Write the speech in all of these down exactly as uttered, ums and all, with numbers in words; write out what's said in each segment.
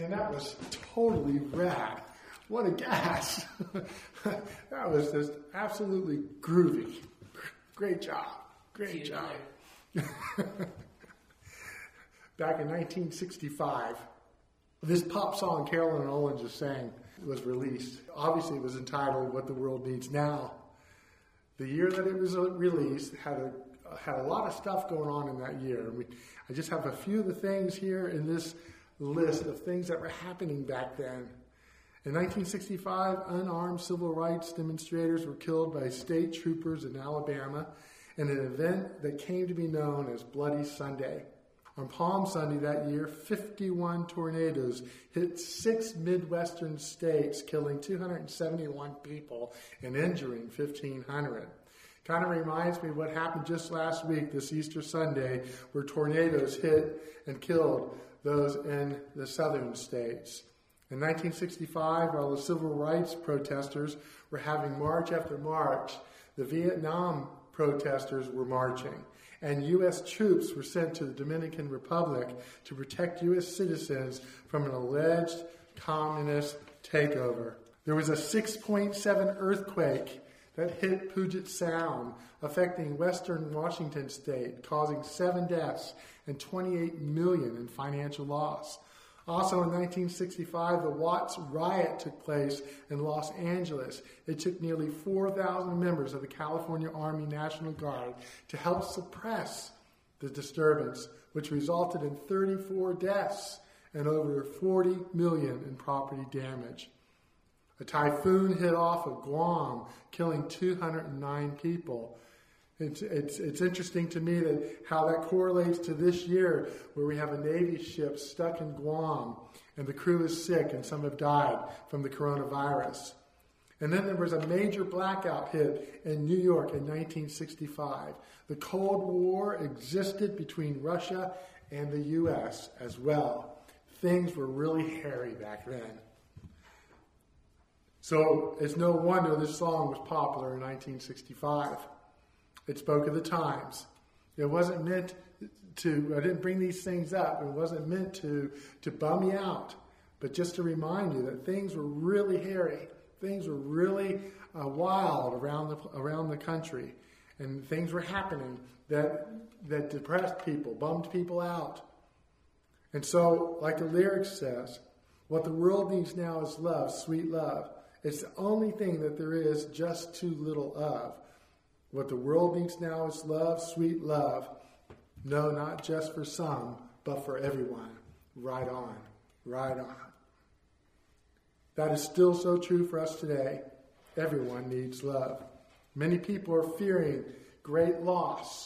Man, that was totally rad. What a gas. That was just absolutely groovy. Great job. Great job. Back in nineteen sixty-five, this pop song Carolyn Owens just sang was released. Obviously, it was entitled What the World Needs Now. The year that it was released had a had a lot of stuff going on in that year. We, I just have a few of the things here in this list of things that were happening back then. In nineteen sixty-five, unarmed civil rights demonstrators were killed by state troopers in Alabama in an event that came to be known as Bloody Sunday. On Palm Sunday that year, fifty-one tornadoes hit six Midwestern states, killing two hundred seventy-one people and injuring fifteen hundred. Kind of reminds me of what happened just last week, this Easter Sunday, where tornadoes hit and killed those in the southern states. In nineteen sixty-five, while the civil rights protesters were having march after march, the Vietnam protesters were marching, and U S troops were sent to the Dominican Republic to protect U S citizens from an alleged communist takeover. There was a six point seven earthquake that hit Puget Sound, affecting western Washington state, causing seven deaths and twenty-eight million dollars in financial loss. Also in nineteen sixty-five, the Watts riot took place in Los Angeles. It took nearly four thousand members of the California Army National Guard to help suppress the disturbance, which resulted in thirty-four deaths and over forty million dollars in property damage. A typhoon hit off of Guam, killing two hundred nine people. It's, it's, it's interesting to me that how that correlates to this year, where we have a Navy ship stuck in Guam and the crew is sick and some have died from the coronavirus. And then there was a major blackout hit in New York in nineteen sixty-five. The Cold War existed between Russia and the U S as well. Things were really hairy back then. So it's no wonder this song was popular in nineteen sixty-five. It spoke of the times. It wasn't meant to, I didn't bring these things up. It wasn't meant to, to bum you out, but just to remind you that things were really hairy. Things were really uh, wild around the, around the country. And things were happening that, that depressed people, bummed people out. And so, like the lyrics says, what the world needs now is love, sweet love. It's the only thing that there is just too little of. What the world needs now is love, sweet love. No, not just for some, but for everyone. Right on, right on. That is still so true for us today. Everyone needs love. Many people are fearing great loss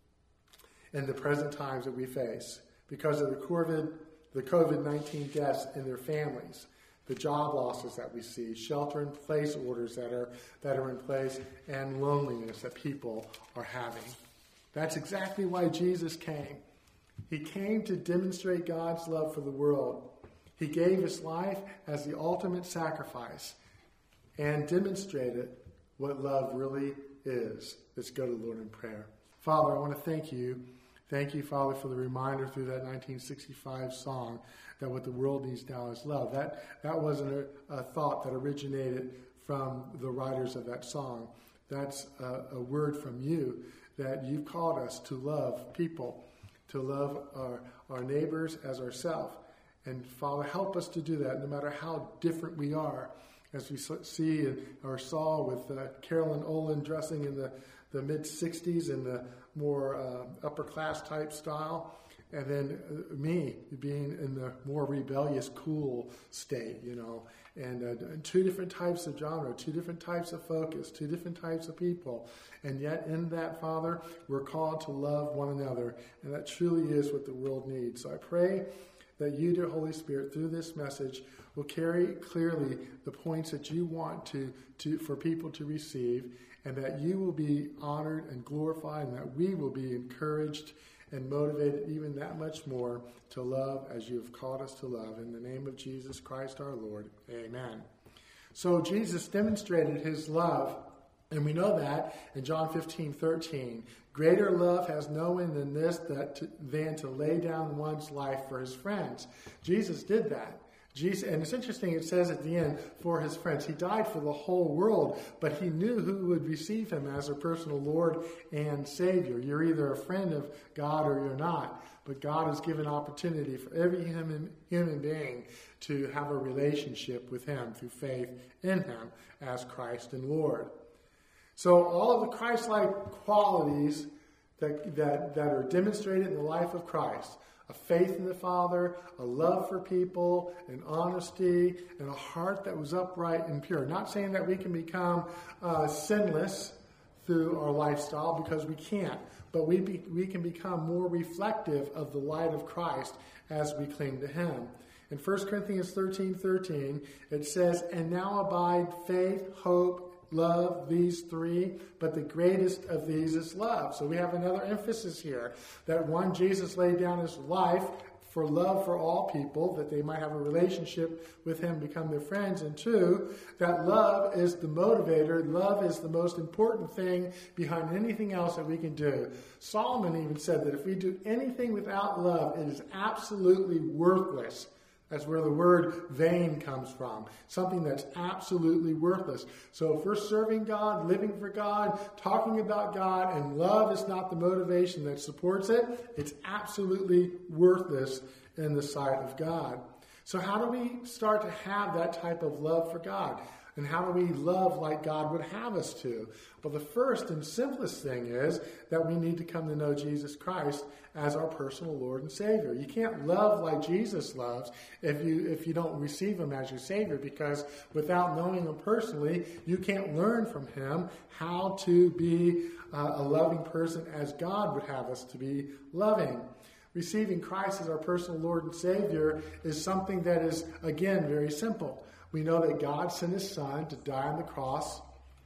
in the present times that we face because of the COVID, the COVID nineteen deaths in their families. The job losses that we see, shelter-in-place orders that are that are in place, and loneliness that people are having. That's exactly why Jesus came. He came to demonstrate God's love for the world. He gave his life as the ultimate sacrifice and demonstrated what love really is. Let's go to the Lord in prayer. Father, I want to thank you. Thank you, Father, for the reminder through that nineteen sixty-five song that what the world needs now is love. That that wasn't a, a thought that originated from the writers of that song. That's a, a word from you that you've called us to love people, to love our, our neighbors as ourselves. And Father, help us to do that no matter how different we are. As we see or saw with uh, Carolyn Olin dressing in the, the mid-sixties in the more uh, upper-class type style, and then uh, me being in the more rebellious, cool state, you know, and uh, two different types of genre, two different types of focus, two different types of people. And yet in that, Father, we're called to love one another, and that truly is what the world needs. So I pray that you, dear Holy Spirit, through this message, will carry clearly the points that you want to, to for people to receive, and that you will be honored and glorified, and that we will be encouraged and motivated even that much more to love as you have called us to love. In the name of Jesus Christ our Lord, amen. So Jesus demonstrated his love, and we know that in John fifteen thirteen. Greater love has no one than this, that to, than to lay down one's life for his friends. Jesus did that. Jesus, and it's interesting, it says at the end, for his friends. He died for the whole world, but he knew who would receive him as their personal Lord and Savior. You're either a friend of God or you're not. But God has given opportunity for every human, human being to have a relationship with him through faith in him as Christ and Lord. So all of the Christ-like qualities that, that, that are demonstrated in the life of Christ, a faith in the Father, a love for people, an honesty, and a heart that was upright and pure. Not saying that we can become uh, sinless through our lifestyle, because we can't. But we be, we can become more reflective of the light of Christ as we cling to him. In First Corinthians thirteen thirteen, it says, and now abide faith, hope, love, these three, but the greatest of these is love. So we have another emphasis here, that one, Jesus laid down his life for love for all people, that they might have a relationship with him, become their friends. And two, that love is the motivator. Love is the most important thing behind anything else that we can do. Solomon even said that if we do anything without love, it is absolutely worthless. That's where the word vain comes from. Something that's absolutely worthless. So if we're serving God, living for God, talking about God, and love is not the motivation that supports it, it's absolutely worthless in the sight of God. So how do we start to have that type of love for God? And how do we love like God would have us to? Well, the first and simplest thing is that we need to come to know Jesus Christ as our personal Lord and Savior. You can't love like Jesus loves if you if you don't receive him as your Savior, because without knowing him personally, you can't learn from him how to be uh, a loving person as God would have us to be loving. Receiving Christ as our personal Lord and Savior is something that is, again, very simple. We know that God sent his Son to die on the cross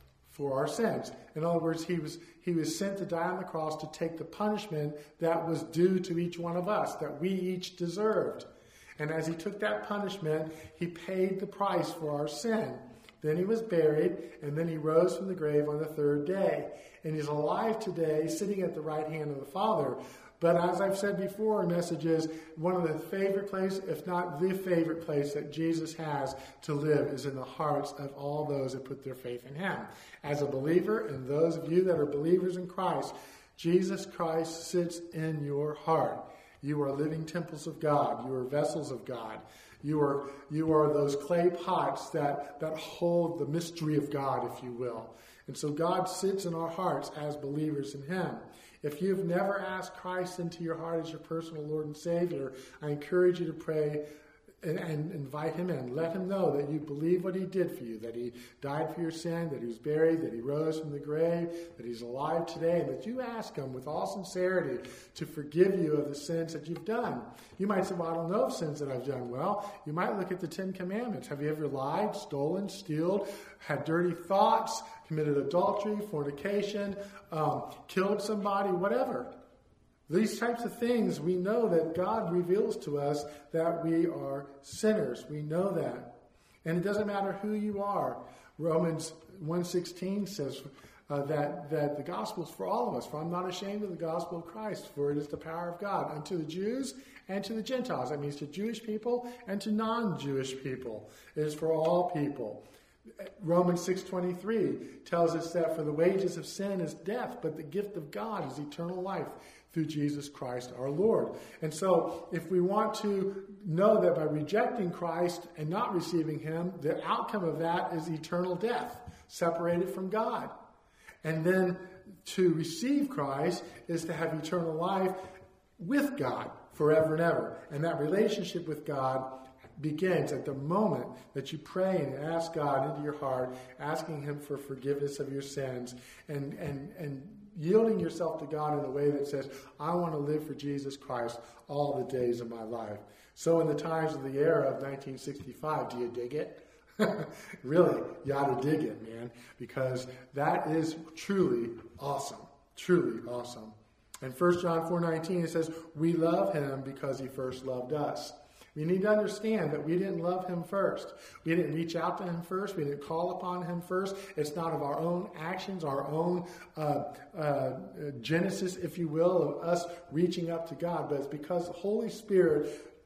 for our sins. In other words, he was he was sent to die on the cross to take the punishment that was due to each one of us, that we each deserved. And as he took that punishment, he paid the price for our sin. Then he was buried, and then he rose from the grave on the third day. And he's alive today, sitting at the right hand of the Father. But as I've said before in messages, one of the favorite place, if not the favorite place that Jesus has to live is in the hearts of all those that put their faith in him. As a believer, and those of you that are believers in Christ, Jesus Christ sits in your heart. You are living temples of God. You are vessels of God. You are, you are those clay pots that, that hold the mystery of God, if you will. And so God sits in our hearts as believers in him. If you've never asked Christ into your heart as your personal Lord and Savior, I encourage you to pray and, and invite him in. Let him know that you believe what he did for you, that he died for your sin, that he was buried, that he rose from the grave, that he's alive today, and that you ask him with all sincerity to forgive you of the sins that you've done. You might say, well, I don't know of sins that I've done. Well, you might look at the Ten Commandments. Have you ever lied, stolen, stealed, had dirty thoughts, committed adultery, fornication, um, killed somebody, whatever? These types of things, we know that God reveals to us that we are sinners. We know that. And it doesn't matter who you are. Romans one sixteen says uh, that, that the gospel is for all of us. For I'm not ashamed of the gospel of Christ, for it is the power of God unto the Jews and to the Gentiles. That means to Jewish people and to non-Jewish people. It is for all people. Romans six twenty-three tells us that for the wages of sin is death, but the gift of God is eternal life through Jesus Christ our Lord. And so if we want to know that by rejecting Christ and not receiving him, the outcome of that is eternal death, separated from God. And then to receive Christ is to have eternal life with God forever and ever. And that relationship with God begins at the moment that you pray and ask God into your heart, asking him for forgiveness of your sins, and, and, and yielding yourself to God in a way that says, I want to live for Jesus Christ all the days of my life. So in the times of the era of nineteen sixty-five, do you dig it? Really, you ought to dig it, man, because that is truly awesome, truly awesome. In First John four nineteen, it says, we love him because he first loved us. We need to understand that we didn't love him first. We didn't reach out to him first. We didn't call upon him first. It's not of our own actions, our own uh, uh, genesis, if you will, of us reaching up to God. But it's because the Holy Spirit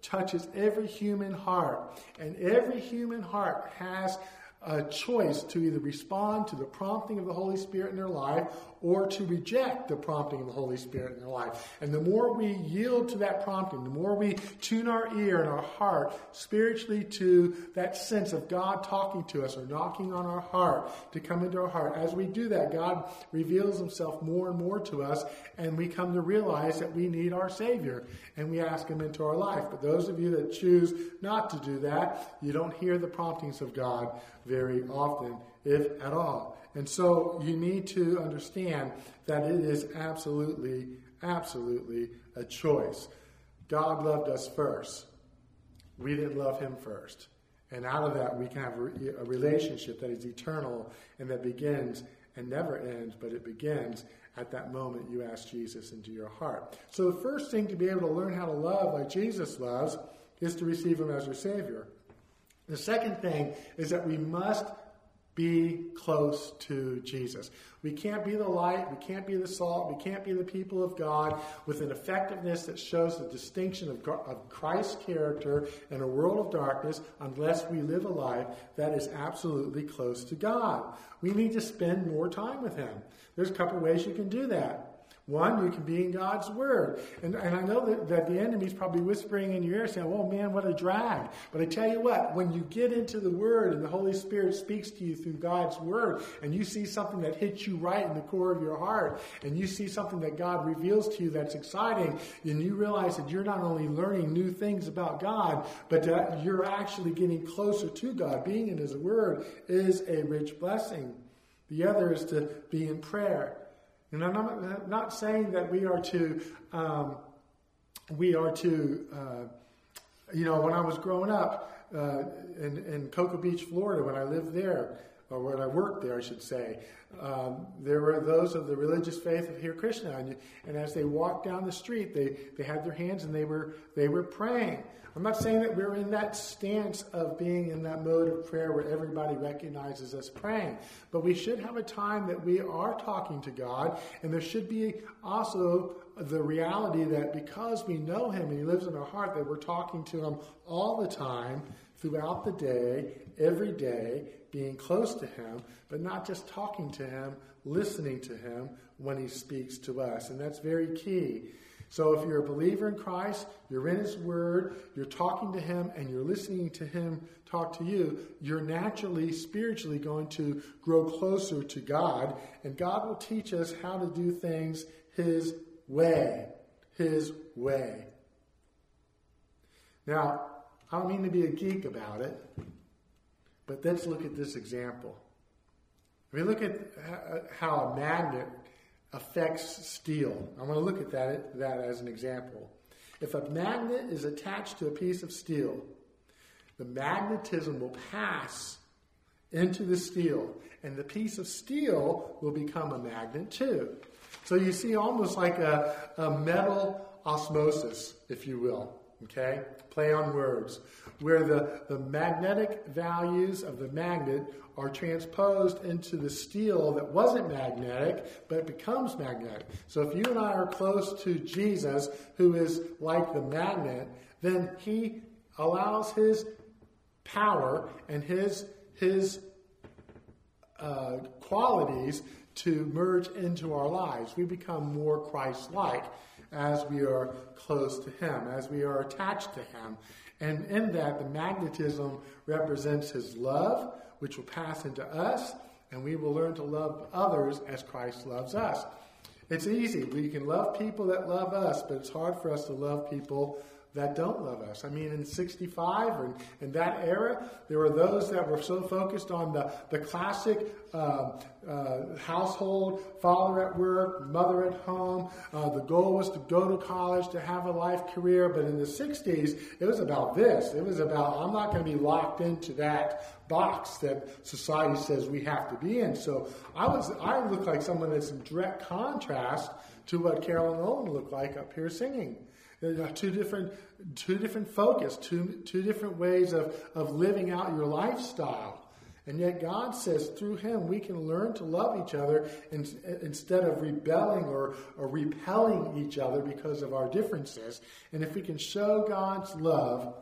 touches every human heart. And every human heart has a choice to either respond to the prompting of the Holy Spirit in their life or to reject the prompting of the Holy Spirit in their life. And the more we yield to that prompting, the more we tune our ear and our heart spiritually to that sense of God talking to us or knocking on our heart to come into our heart. As we do that, God reveals himself more and more to us, and we come to realize that we need our Savior, and we ask him into our life. But those of you that choose not to do that, you don't hear the promptings of God very often, if at all. And so you need to understand that it is absolutely, absolutely a choice. God loved us first. We didn't love him first. And out of that, we can have a relationship that is eternal and that begins and never ends, but it begins at that moment you ask Jesus into your heart. So the first thing to be able to learn how to love like Jesus loves is to receive him as your Savior. The second thing is that we must be close to Jesus. We can't be the light, we can't be the salt, we can't be the people of God with an effectiveness that shows the distinction of, of Christ's character in a world of darkness unless we live a life that is absolutely close to God. We need to spend more time with him. There's a couple ways you can do that. One, you can be in God's Word. And, and I know that, that the enemy's probably whispering in your ear saying, oh man, what a drag. But I tell you what, when you get into the Word and the Holy Spirit speaks to you through God's Word, and you see something that hits you right in the core of your heart, and you see something that God reveals to you that's exciting, and you realize that you're not only learning new things about God, but that you're actually getting closer to God. Being in his Word is a rich blessing. The other is to be in prayer. And I'm not, I'm not saying that we are to, um, we are to, uh, you know, when I was growing up uh, in, in Cocoa Beach, Florida, when I lived there, or when I worked there, I should say, um, there were those of the religious faith of Hare Krishna, and, and as they walked down the street, they, they had their hands and they were they were praying. I'm not saying that we're in that stance of being in that mode of prayer where everybody recognizes us praying, but we should have a time that we are talking to God, and there should be also the reality that because we know him and he lives in our heart, that we're talking to him all the time, throughout the day, every day, being close to him, but not just talking to him, listening to him when he speaks to us. And that's very key. So if you're a believer in Christ, you're in his word, you're talking to him, and you're listening to him talk to you, you're naturally, spiritually going to grow closer to God, and God will teach us how to do things his way. His way. Now, I don't mean to be a geek about it, but let's look at this example. If we look at how a magnet affects steel, I want to look at that, that as an example. If a magnet is attached to a piece of steel, the magnetism will pass into the steel, and the piece of steel will become a magnet too. So you see almost like a, a metal osmosis, if you will. Okay? Play on words. Where the, the magnetic values of the magnet are transposed into the steel that wasn't magnetic, but it becomes magnetic. So if you and I are close to Jesus, who is like the magnet, then he allows his power and his, his uh, qualities to merge into our lives. We become more Christ-like as we are close to him, as we are attached to him. And in that, the magnetism represents his love, which will pass into us, and we will learn to love others as Christ loves us. It's easy. We can love people that love us, but it's hard for us to love people that don't love us. I mean, in sixty-five, or in, in that era, there were those that were so focused on the, the classic uh, uh, household, father at work, mother at home. Uh, the goal was to go to college, to have a life career. But in the sixties, it was about this. It was about, I'm not going to be locked into that box that society says we have to be in. So I was, I look like someone that's in direct contrast to what Carolyn Owen looked like up here singing. There are two different, two different focus, two, two different ways of, of living out your lifestyle. And yet God says through him we can learn to love each other in, instead of rebelling or, or repelling each other because of our differences. And if we can show God's love,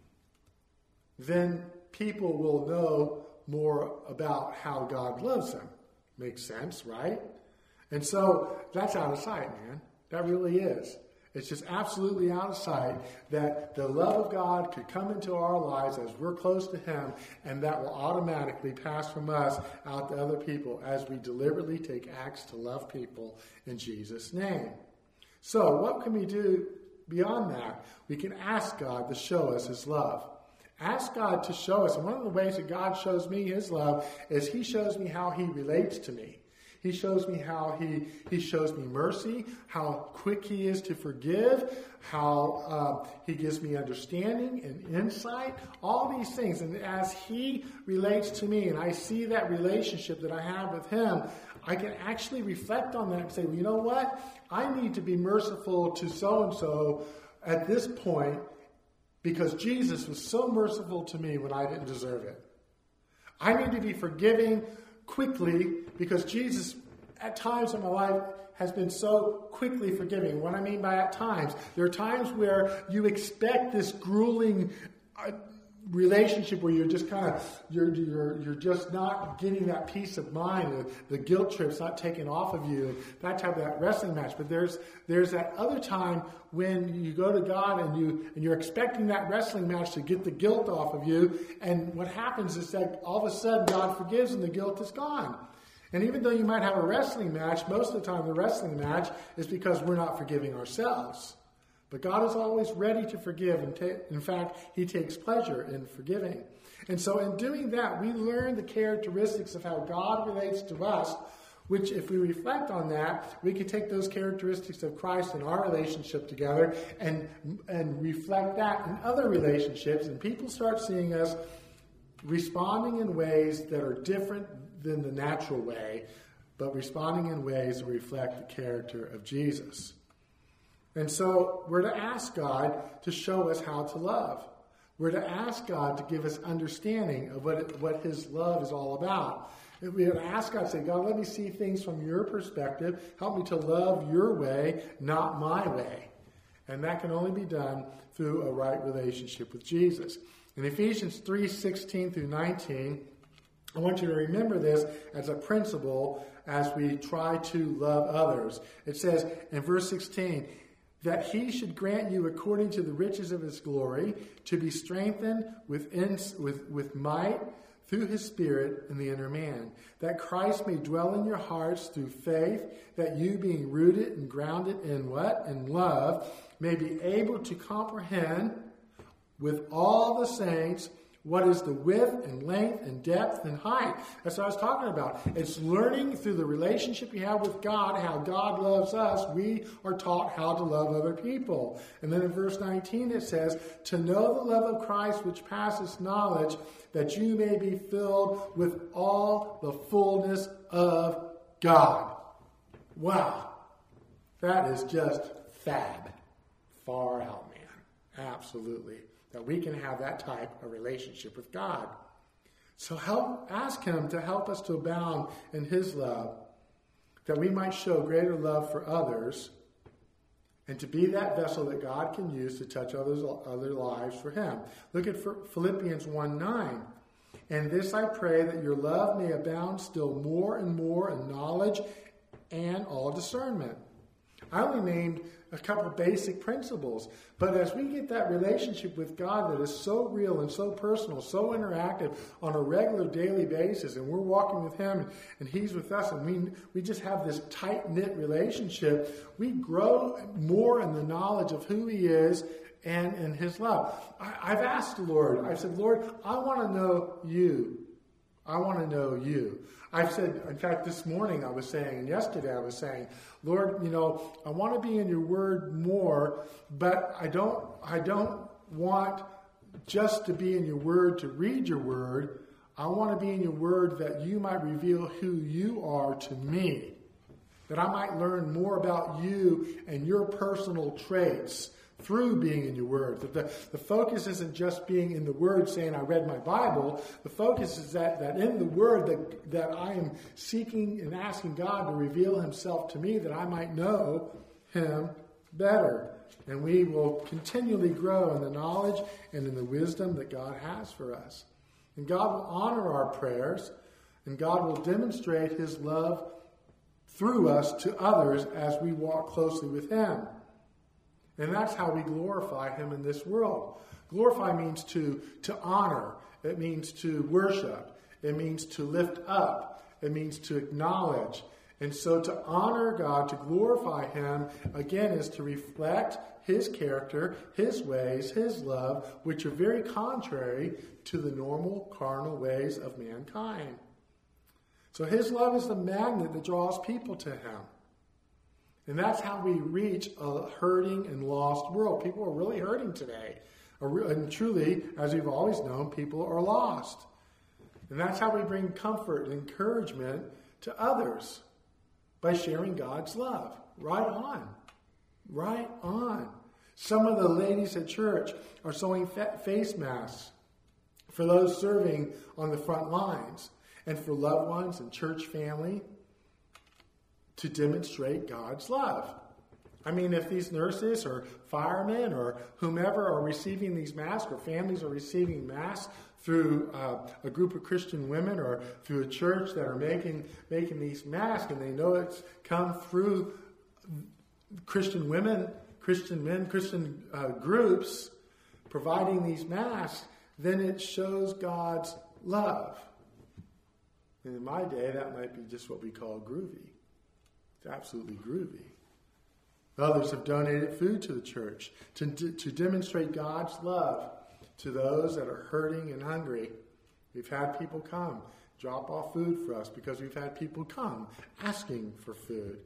then people will know more about how God loves them. Makes sense, right? And so that's out of sight, man. That really is. It's just absolutely out of sight that the love of God could come into our lives as we're close to him, and that will automatically pass from us out to other people as we deliberately take acts to love people in Jesus' name. So what can we do beyond that? We can ask God to show us his love. Ask God to show us. And one of the ways that God shows me his love is he shows me how he relates to me. He shows me how he, he shows me mercy, how quick he is to forgive, how uh, he gives me understanding and insight, all these things. And as he relates to me and I see that relationship that I have with him, I can actually reflect on that and say, well, you know what? I need to be merciful to so-and-so at this point because Jesus was so merciful to me when I didn't deserve it. I need to be forgiving quickly because Jesus at times in my life has been so quickly forgiving. What I mean by at times, there are times where you expect this grueling uh, relationship where you're just kind of, you're, you're, you're just not getting that peace of mind. The, the guilt trip's not taken off of you, that type of that wrestling match. But there's, there's that other time when you go to God and you, and you're expecting that wrestling match to get the guilt off of you. And what happens is that all of a sudden God forgives and the guilt is gone. And even though you might have a wrestling match, most of the time the wrestling match is because we're not forgiving ourselves. But God is always ready to forgive. And ta- in fact, he takes pleasure in forgiving. And so in doing that, we learn the characteristics of how God relates to us, which if we reflect on that, we can take those characteristics of Christ in our relationship together and, and reflect that in other relationships. And people start seeing us responding in ways that are different than the natural way, but responding in ways that reflect the character of Jesus. And so we're to ask God to show us how to love. We're to ask God to give us understanding of what, it, what his love is all about. And we're to ask God, say, God, let me see things from your perspective. Help me to love your way, not my way. And that can only be done through a right relationship with Jesus. In Ephesians three, sixteen through nineteen, I want you to remember this as a principle as we try to love others. It says in verse sixteen, that he should grant you according to the riches of his glory to be strengthened within, with, with might through his Spirit in the inner man, that Christ may dwell in your hearts through faith, that you being rooted and grounded in what? In love, may be able to comprehend with all the saints what is the width and length and depth and height. That's what I was talking about. It's learning through the relationship you have with God, how God loves us. We are taught how to love other people. And then in verse nineteen it says, to know the love of Christ which passes knowledge, that you may be filled with all the fullness of God. Wow. That is just fab. Far out, man. Absolutely. That we can have that type of relationship with God. So help, ask him to help us to abound in his love, that we might show greater love for others, and to be that vessel that God can use to touch others, other lives for him. Look at Philippians one nine. And this I pray, that your love may abound still more and more in knowledge and all discernment. I only named a couple of basic principles. But as we get that relationship with God that is so real and so personal, so interactive on a regular daily basis, and we're walking with him and he's with us, and we, we just have this tight-knit relationship, we grow more in the knowledge of who he is and in his love. I, I've asked the Lord, I said, Lord, I want to know you. I want to know you. I've said, in fact, this morning I was saying, and yesterday I was saying, Lord, you know, I want to be in your word more, but I don't, I don't want just to be in your word to read your word. I want to be in your word that you might reveal who you are to me, that I might learn more about you and your personal traits through being in your word. That the, the focus isn't just being in the word saying I read my Bible. The focus is that, that in the word that, that I am seeking and asking God to reveal himself to me that I might know him better. And we will continually grow in the knowledge and in the wisdom that God has for us. And God will honor our prayers, and God will demonstrate his love through us to others as we walk closely with him. And that's how we glorify him in this world. Glorify means to, to honor. It means to worship. It means to lift up. It means to acknowledge. And so to honor God, to glorify him, again, is to reflect his character, his ways, his love, which are very contrary to the normal carnal ways of mankind. So his love is the magnet that draws people to him. And that's how we reach a hurting and lost world. People are really hurting today. And truly, as we've always known, people are lost. And that's how we bring comfort and encouragement to others, by sharing God's love. Right on. Right on. Some of the ladies at church are sewing fa- face masks for those serving on the front lines and for loved ones and church family to demonstrate God's love. I mean, if these nurses or firemen or whomever are receiving these masks, or families are receiving masks through uh, a group of Christian women or through a church that are making making these masks, and they know it's come through Christian women, Christian men, Christian uh, groups providing these masks, then it shows God's love. And in my day, that might be just what we call groovy. It's absolutely groovy. Others have donated food to the church to, to demonstrate God's love to those that are hurting and hungry. We've had people come, drop off food for us because we've had people come asking for food.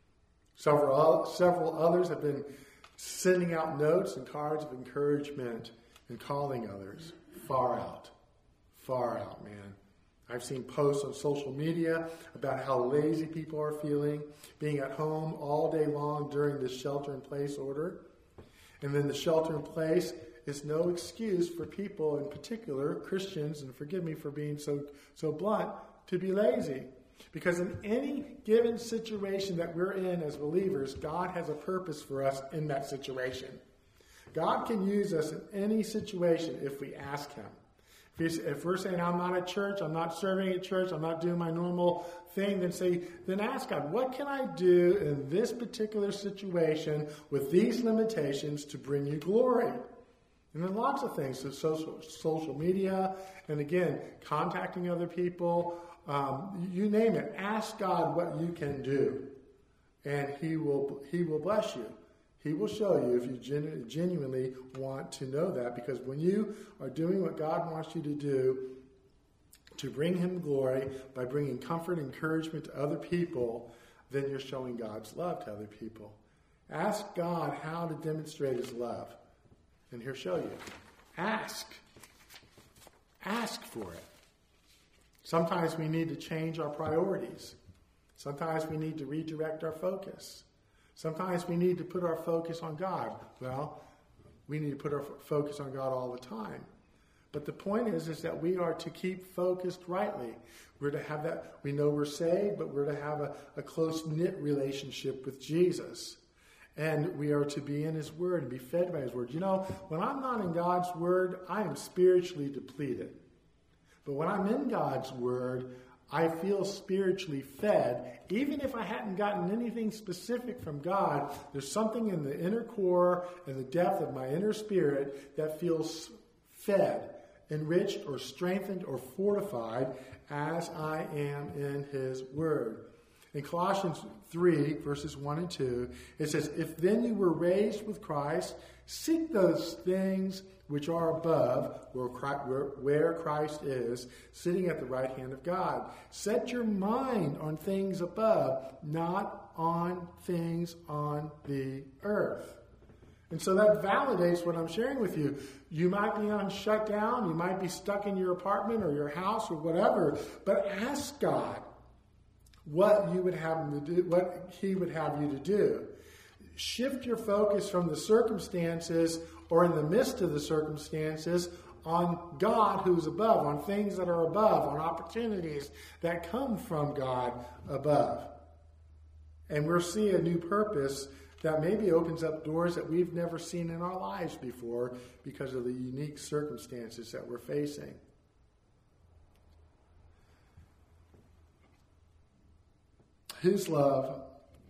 Several, several others have been sending out notes and cards of encouragement and calling others. Far out. Far out, man. I've seen posts on social media about how lazy people are feeling, being at home all day long during this shelter-in-place order. And then the shelter-in-place is no excuse for people, in particular Christians, and forgive me for being so, so blunt, to be lazy. Because in any given situation that we're in as believers, God has a purpose for us in that situation. God can use us in any situation if we ask him. If we're saying, I'm not at church, I'm not serving at church, I'm not doing my normal thing, then say, then ask God, what can I do in this particular situation with these limitations to bring you glory? And then lots of things, so social, social media, and again, contacting other people, um, you name it. Ask God what you can do, and he will, he will bless you. He will show you if you genu- genuinely want to know that, because when you are doing what God wants you to do to bring him glory by bringing comfort and encouragement to other people, then you're showing God's love to other people. Ask God how to demonstrate his love, and he'll show you. Ask. Ask for it. Sometimes we need to change our priorities. Sometimes we need to redirect our focus. Sometimes we need to put our focus on God. Well, we need to put our f- focus on God all the time. But the point is, is that we are to keep focused rightly. We're to have that, we know we're saved, but we're to have a, a close-knit relationship with Jesus. And we are to be in his word and be fed by his word. You know, when I'm not in God's word, I am spiritually depleted. But when I'm in God's word, I feel spiritually fed. Even if I hadn't gotten anything specific from God, there's something in the inner core and the depth of my inner spirit that feels fed, enriched, or strengthened, or fortified as I am in his word. In Colossians three, verses one and two, it says, if then you were raised with Christ, seek those things which are above, where Christ, where, where Christ is, sitting at the right hand of God. Set your mind on things above, not on things on the earth. And so that validates what I'm sharing with you. You might be on shutdown, you might be stuck in your apartment or your house or whatever, but ask God what you would have him to do, what he would have you to do. shift your focus from the circumstances or in the midst of the circumstances on God who's above, on things that are above, on opportunities that come from God above. And we'll see a new purpose that maybe opens up doors that we've never seen in our lives before because of the unique circumstances that we're facing. His love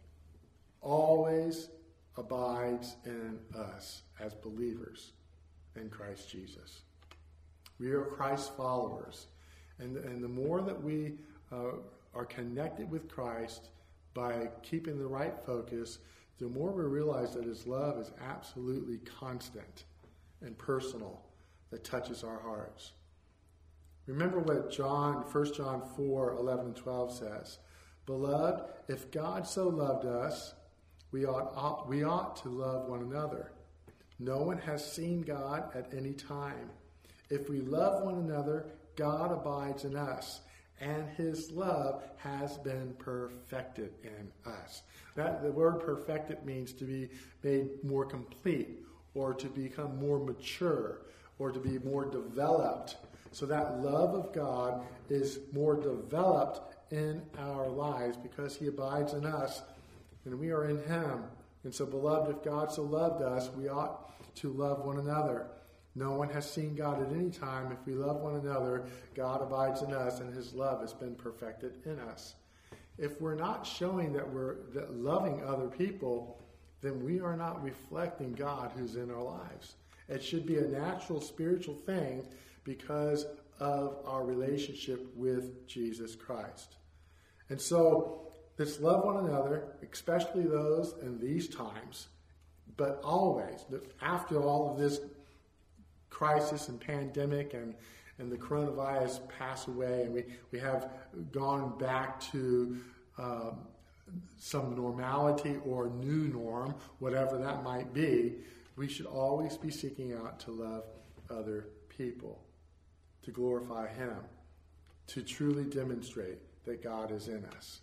always abides in us as believers in Christ Jesus. We are Christ followers. And, and the more that we uh, are connected with Christ by keeping the right focus, the more we realize that his love is absolutely constant and personal, that touches our hearts. Remember what John, First John four, eleven and twelve says. Beloved, if God so loved us, we ought, ought, we ought to love one another. No one has seen God at any time. If we love one another, God abides in us, and his love has been perfected in us. That, the word perfected means to be made more complete, or to become more mature, or to be more developed. So that love of God is more developed in our lives because he abides in us and we are in him. And so, beloved, if God so loved us, we ought to love one another. No one has seen God at any time. If we love one another, God abides in us and his love has been perfected in us. If we're not showing that we're that loving other people, then we are not reflecting God who's in our lives. It should be a natural spiritual thing because of our relationship with Jesus Christ. And so, let's love one another, especially those in these times, but always, after all of this crisis and pandemic and, and the coronavirus pass away, and we, we have gone back to um, some normality or new norm, whatever that might be, we should always be seeking out to love other people, to glorify him, to truly demonstrate that God is in us.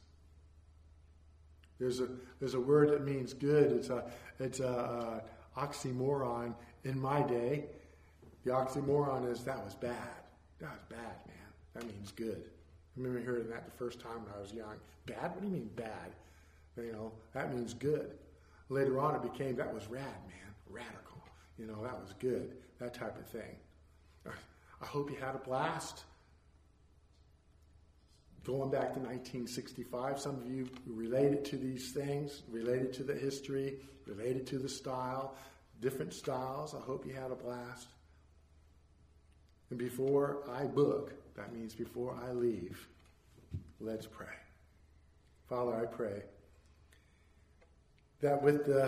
There's a there's a word that means good. It's a it's a, a oxymoron in my day. The oxymoron is that was bad. That was bad, man. That means good. I remember hearing that the first time when I was young. Bad? What do you mean bad? You know, that means good. Later on, it became that was rad, man. Radical. You know, that was good. That type of thing. I hope you had a blast. Going back to nineteen sixty-five, some of you related to these things, related to the history, related to the style, different styles. I hope you had a blast. And before I book, that means before I leave, let's pray. Father, I pray that with the,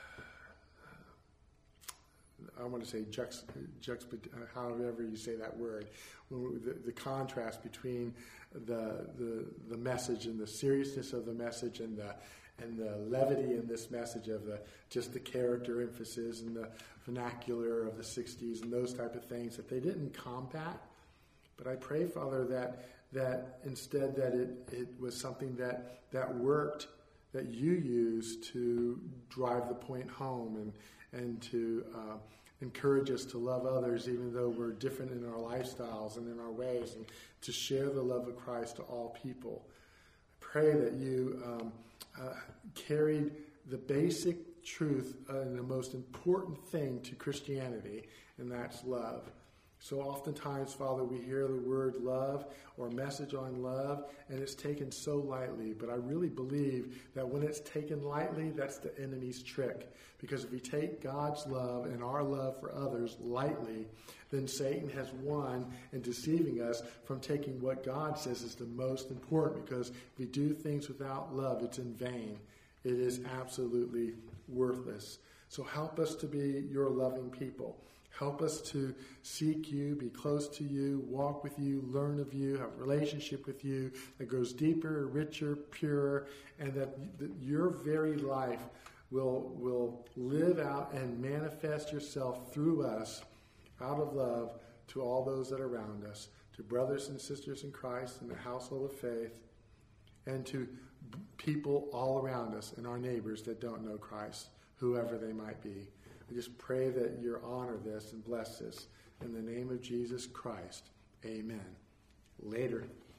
I want to say juxt, juxt, however you say that word, the, the contrast between the, the the message and the seriousness of the message and the and the levity in this message of the just the character emphasis and the vernacular of the sixties and those type of things, that they didn't combat. But I pray, Father, that that instead that it, it was something that that worked, that you used to drive the point home and and to uh, encourage us to love others even though we're different in our lifestyles and in our ways, and to share the love of Christ to all people. I pray that you um, uh, carried the basic truth uh, and the most important thing to Christianity, and that's love. So oftentimes, Father, we hear the word love or message on love, and it's taken so lightly. But I really believe that when it's taken lightly, that's the enemy's trick. Because if we take God's love and our love for others lightly, then Satan has won in deceiving us from taking what God says is the most important. Because if we do things without love, it's in vain. It is absolutely worthless. So help us to be your loving people. Help us to seek you, be close to you, walk with you, learn of you, have a relationship with you that goes deeper, richer, purer, and that your very life will, will live out and manifest yourself through us out of love to all those that are around us, to brothers and sisters in Christ in the household of faith, and to people all around us and our neighbors that don't know Christ, whoever they might be. I just pray that you honor this and bless this. In the name of Jesus Christ, amen. Later.